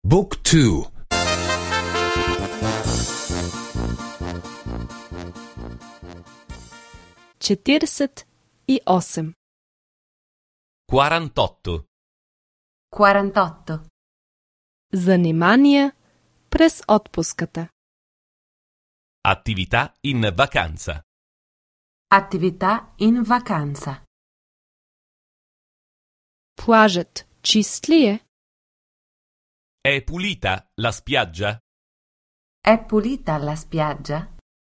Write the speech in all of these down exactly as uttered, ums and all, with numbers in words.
Book two. четиридесет и осем. quarantotto. quarantotto. Занимания през отпуската. Attività in vacanza. Attività in vacanza. Плажът чист ли е? È pulita la spiaggia? È pulita la spiaggia?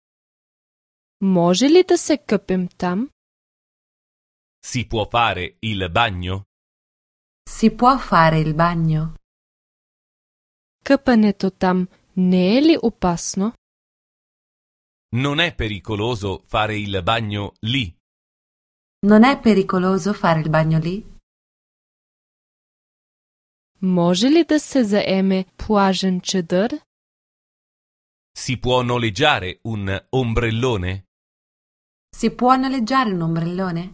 Може ли да се къпем там? Si può fare il bagno? Si può fare il bagno? Къпането там не е ли опасно? Non è pericoloso fare il bagno lì? Non è pericoloso fare il bagno lì? Може ли да се заеме плажен чадър? Si può noleggiare un ombrellone? Si può noleggiare un ombrellone?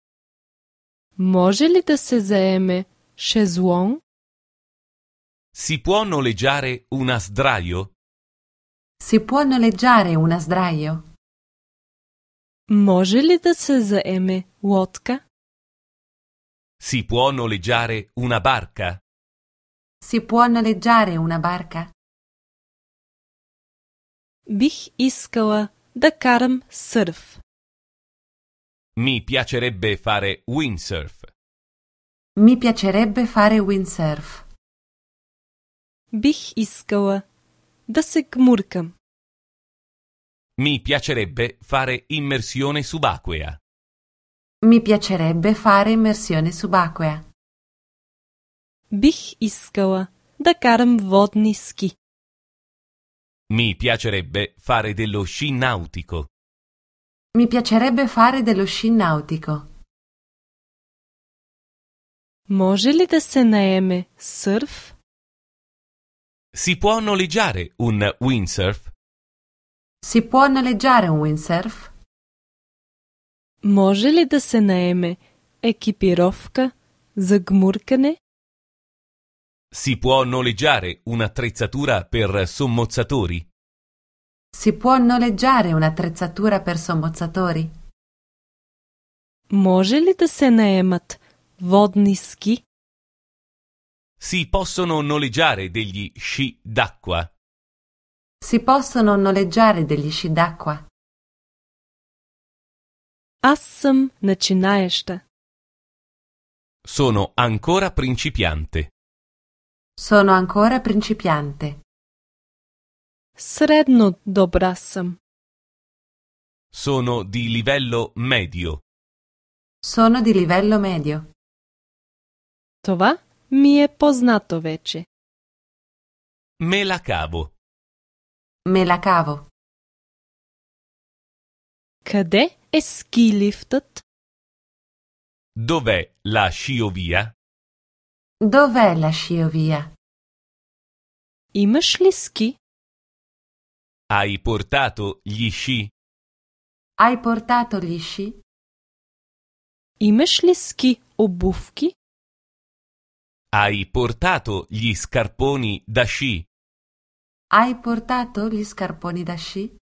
Може ли да се заеме шезлонг? Si può noleggiare una sdraio? Si può noleggiare una sdraio? Може ли да се заеме лодка? Si può noleggiare una barca? Si può noleggiare una barca? Бих искала да карам сърф. Mi piacerebbe fare windsurf. Mi piacerebbe fare windsurf. Бих искала да се гмуркам. Mi piacerebbe fare immersione subacquea. Mi piacerebbe fare immersione subacquea. Бих искала да карам водни ски. Mi piacerebbe fare dello sci nautico. Mi piacerebbe fare dello sci nautico. Може ли да се наеме сърф? Si può noleggiare un windsurf? Si può noleggiare un windsurf? Може ли да се наеме екипировка за гмуркане? Si può noleggiare un'attrezzatura per sommozzatori? Si può noleggiare un'attrezzatura per sommozzatori? Може ли да се наемат водни ски? Si possono noleggiare degli sci d'acqua? Si possono noleggiare degli sci d'acqua? Аз съм начинаеща. Sono ancora principiante. Sono ancora principiante. Средно добра съм. Sono di livello medio. Sono di livello medio. Това ми е познато вече. Me la cavo. Me la cavo. Къде е ски лифтът? Dov'è la sciovia? Dov'è la sciovia? Имаш ли ски? Hai portato gli sci? Hai portato gli sci? Имаш ли ски обувки? Hai portato gli scarponi da sci? Hai portato gli scarponi da sci?